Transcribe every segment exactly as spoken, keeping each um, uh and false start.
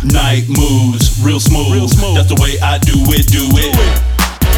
Night moves, real smooth. Real smooth. That's the way I do it, do it. Do it.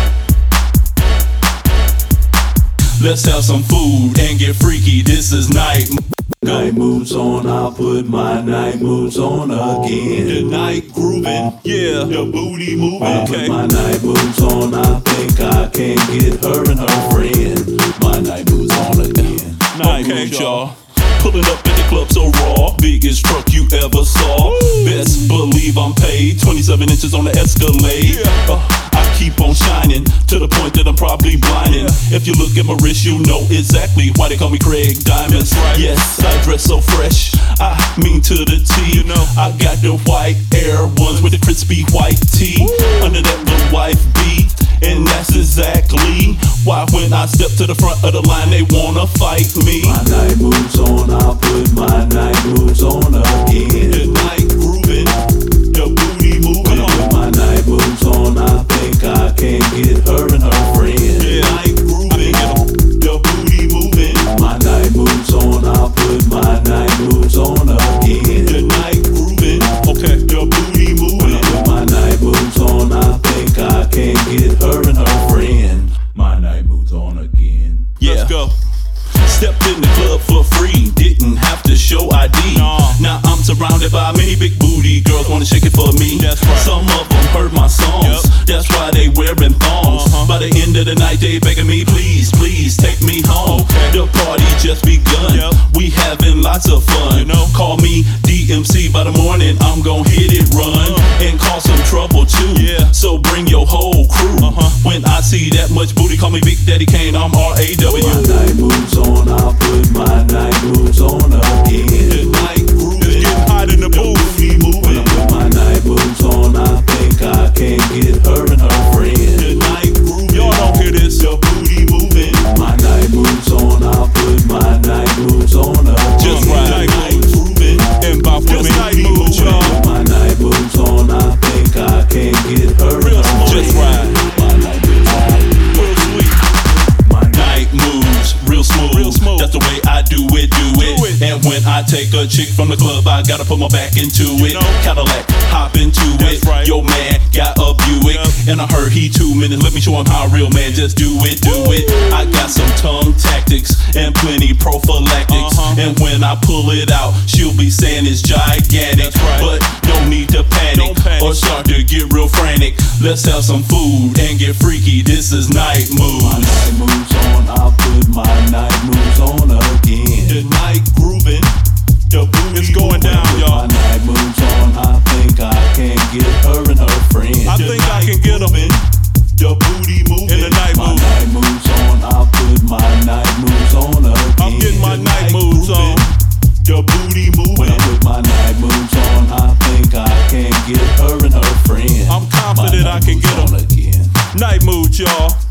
Let's have some food and get freaky. This is night. Night moves on, I'll put my night moves on again. The night grooving, Yeah. the booty moving. I Okay. put my night moves on, I think I can get her and her friend. My night moves on again. Night Okay, moves, y'all. Pulling up at the club so raw, biggest truck you ever saw. Best believe I'm paid, twenty-seven inches on the Escalade. Yeah. Uh, I keep on shining to the point that I'm probably blinding. Yeah. If you look at my wrist, you know exactly why they call me Craig Diamonds. That's right. Yes, I dress so fresh, I mean to the T. You know. I got the white Air Ones with the crispy white tee. Under that the wife beat. And that's exactly why when I step to the front of the line, they wanna fight me. My night moves on, I'll put my night moves on again. The night grooving, the booty moving. When I put my night moves on, I think I can get her and her friend. The night grooving, the booty moving. My night moves on, I'll put my night moves on again. The night grooving, Okay. the booty When I moving. put my night moves on, I think I can get her and her friend. My night moves on again. Yeah. Let's go. Stepped in the club for free, didn't have to show I D. No. Now I'm surrounded by many big booty girls wanna shake it for me. That's right. Some of them heard my songs, Yep. that's why they wearing thongs. Uh-huh. By the end of the night they begging me, please, please take me home. Okay. The party just begun, Yep. we having lots of fun. You know. Call me D M C, by the morning I'm gon' hit it run Uh. and cause some trouble too. Yeah. So bring your whole crew. Uh-huh. When I see that much booty, call me Big Daddy Kane, I'm R A W. My night moves on, I'll put my night moves on again. The night grooving, It's getting hot in the the booth. booty When I moving. put my night moves on, I think I can get her and her friend. The night grooving, Y'all don't hear this. the booty moving. My night moves on, I'll put my night moves on again. Just right. The night grooving, And by for me. night moves, y'all. When my night moves on, I think I can get her Real and her smooth. Just friend. right. My night moves on. Real sweet. My night Night moves, real smooth. Real smooth. That's the way I do it, do it. Do it. And when I take a chick from the club, I gotta put my back into it. know. Cadillac, hop into That's it. right. Yo, man, got a Buick. Yep. And I heard he two minutes. Let me show him how a real man just do it, do it. I got some tongue tactics and plenty prophylactics. Uh-huh. And when I pull it out, she'll be saying it's gigantic. That's right. But no need to panic, Don't panic. or start to get real frantic. Let's have some food and get freaky. This is night My moves. night moves on, I'll put my night moves on again. The night grooving, the booty It's going moving. down, When y'all. my night moves on, I think I can get her and her friend. I The think I night can get 'em. grooving, the booty moving. In the night My moves. night moves on, I'll put my night moves on again. I'm getting my The night moves on. The booty moving. When I put my night moves on, I think I can get her and her friend. I'm confident My I night can moves get 'em. on again. Night mood, y'all.